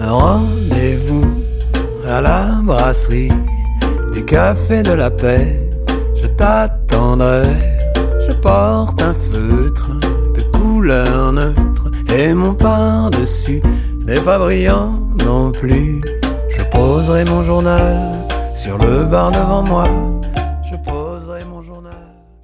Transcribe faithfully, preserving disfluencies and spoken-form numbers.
Un rendez-vous à la brasserie du café de la paix. Je t'attendrai. Je porte un feutre de couleur neutre et mon par-dessus n'est pas brillant non plus. Je poserai mon journal sur le bar devant moi.